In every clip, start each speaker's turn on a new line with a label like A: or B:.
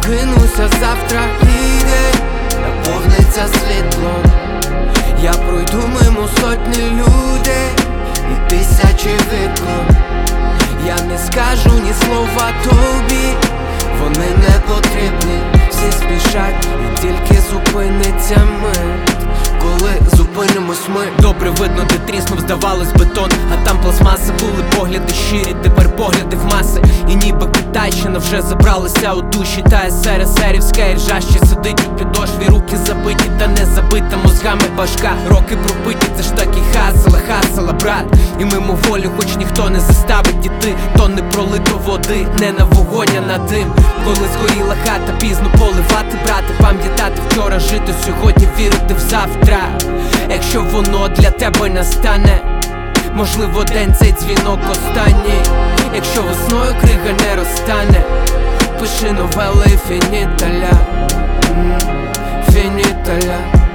A: прокинуся завтра і день наповниться світлом. Я пройду мимо сотні людей і тисячі вікон. Я не скажу ні слова тобі, вони не потрібні. Всі спішать і тільки зупиниться мить. Коли зупинимось ми,
B: добре видно, де тріснув, здавалось, бетон, а там пластмаса. Були погляди щирі, тепер погляди в маси. І ніби Китайщина вже забралася у душі. Та СРСРівська іржа ще сидить у підошві. Руки забиті, та не забита мозгами башка. Роки пропиті, це ж таки хасала, брат. І мимоволі, хоч ніхто не заставить іти. То не пролито води, не на вогонь, а на дим. Коли згоріла хата, пізно поливати, брати. Пам'ятати вчора, жити сьогодні, вірити в завтра. Якщо воно для тебе настане, можливо, день цей дзвінок останній. Якщо весною крига не розтане, пиши новели фініталя, фініталя.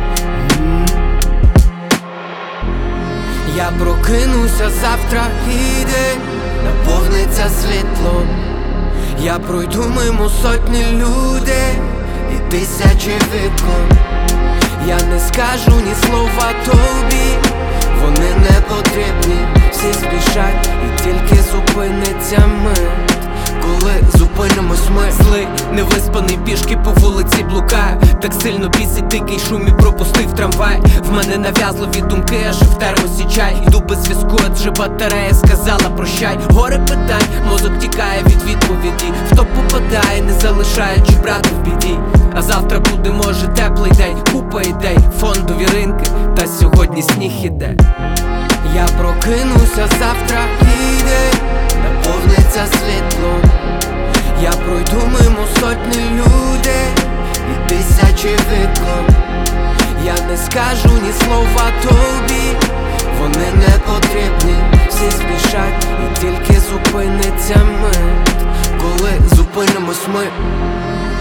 B: Я прокинуся завтра і день наповниться світлом. Я пройду мимо сотні людей і тисячі вікон. Я не скажу ні слова тобі, вони не потрібні. Всі спішать і тільки зупиниться мить. Коли зупинимось ми, злий, невиспаний, пішки по вулиці блукаю. Так сильно бісить дикий шум і пропустив трамвай. В мене нав'язливі думки, аж в термосі чай. Йду без зв'язку, адже батарея сказала прощай. Горе питань, мозок тікає від відповіді. Хто попадає, не залишаючи брата в біді. А завтра буде, може, теплий день, купа ідей, фондові ринки, та сьогодні сніг іде.
A: Я прокинуся завтра і день наповниться світлом. Я пройду мимо сотні людей і тисячі вікон. Я не скажу ні слова тобі, вони не потрібні. Всі спішать і тільки зупиниться мить. Коли зупинимось ми.